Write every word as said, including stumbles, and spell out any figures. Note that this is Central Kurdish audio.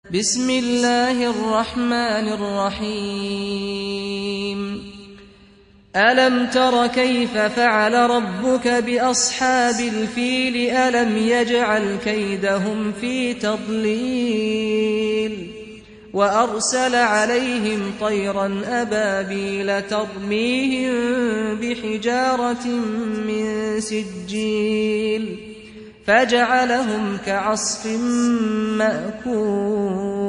بسم الله الرحمن الرحيم ألم تر كيف فعل ربك بأصحاب الفيل ألم يجعل كيدهم في تضليل وأرسل عليهم طيرا أبابيل ترميهم بحجارة من سجيل فجعلهم كعصف مأكول